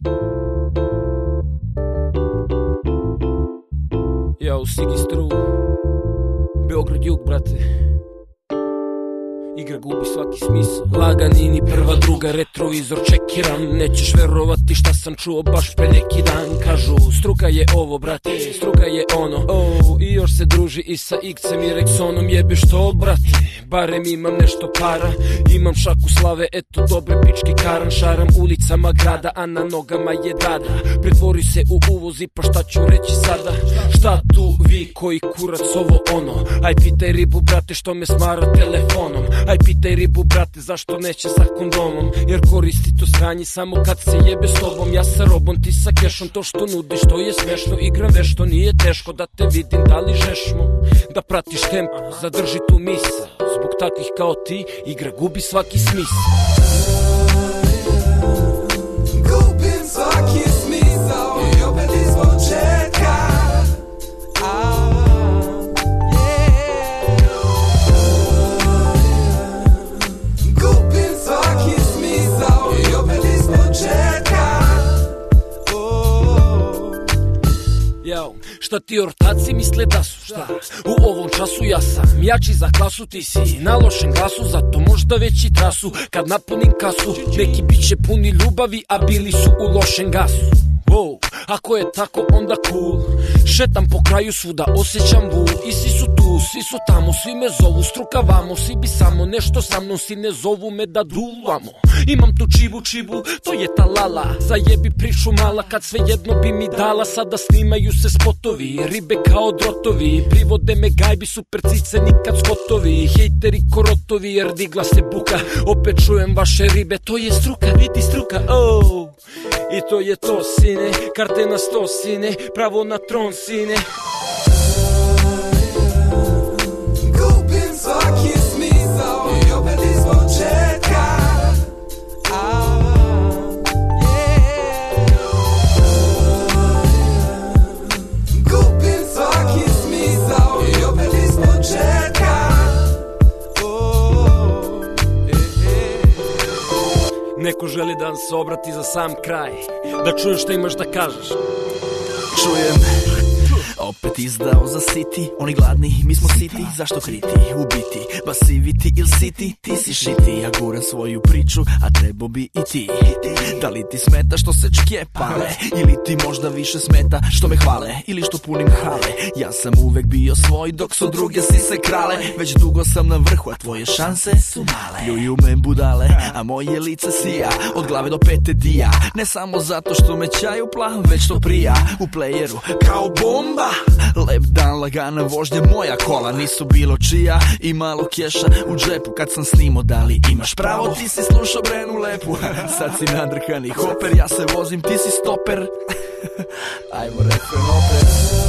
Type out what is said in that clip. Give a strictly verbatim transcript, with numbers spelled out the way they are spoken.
Yo, Sigi Stru, Beograd jug, brate. Igra gubi svaki smisao. Laganini, prva, druga, retrovizor čekiram. Nećeš verovati šta sam čuo baš pre neki dan. Kažu, struka je ovo, brate, struka je ono. Oh, i još se druži i sa X-em i Rexonom. Jebeš to, brate, barem imam nešto para. Imam šaku slave, eto dobre pičke karan. Šaram ulicama grada, a na nogama je dada. Pretvori se u uvozi, pa šta ću reći sada? Šta tu vi koji kurac ovo ono? Aj pitaj ribu, brate, što me smara telefonom. Aj pitaj ribu, brate, zašto neće sa kondomom? Jer koristi to sranje samo kad se jebe s tobom. Ja sa robom, ti sa kešom, to što nudiš, to je smešno. Igram vešto, nije teško da te vidim, da li žešmo? Da pratiš tempo, zadrži tu misa. Zbog takvih kao ti, igra gubi svaki smisao. Gubim svaki smisao i opet iz početka. Yo, šta ti ortaci misle da su, šta? U ovom času ja sam jači za klasu, ti si na lošem glasu, zato možda već i trasu. Kad napunim kasu, neki bit će puni ljubavi, a bili su u lošem gasu. Wow, ako je tako onda cool. Šetam po kraju svuda, osjećam vu. I svi su tu, svi su tamo, svi me zovu. Struka vamo, svi bi samo nešto sa mnom. Svi ne zovu me da duvamo. Imam tu čibu čibu, to je ta lala. Zajebi priču mala, kad sve jedno bi mi dala. Sada snimaju se spotovi, ribe kao drotovi. Privode me gajbi, super cice, nikad skotovi. Hejteri korotovi, jer digla se buka. Opet čujem vaše ribe, to je struka, vidi struka, oh. I to je to, sine, karte na sto, sine, pravo na tron, sine. Gubim svaki smisao i opet iz početka. Gubim svaki smisao i opet iz početka. Neko želi da vam se obrati za sam kraj, da čuješ šta imaš da kažeš. Čujem, opet izdao za City. Oni gladni, mi smo siti, zašto kriti? Ubiti, basiviti il siti, ti si šiti. Ja guram svoju priču, a trebao bi i ti. Da li ti smeta što se čke pale? Ili ti možda više smeta što me hvale? Ili što punim hale? Ja sam uvek bio svoj dok su druge sise krale. Već dugo sam na vrhu, a tvoje šanse su male. Ljuju me budale, a moje lice sija. Od glave do pete dija. Ne samo zato što me ćaju pla, već to prija. U playeru kao bomba. Lep dan, lagana vožnja, moja kola nisu bilo čija. I malo keša u džepu kad sam snimo. Da li imaš pravo, ti si slušao Brenu Lepu. Sad si nadrkani hoper, ja se vozim, ti si stoper. Ajmo refren opet.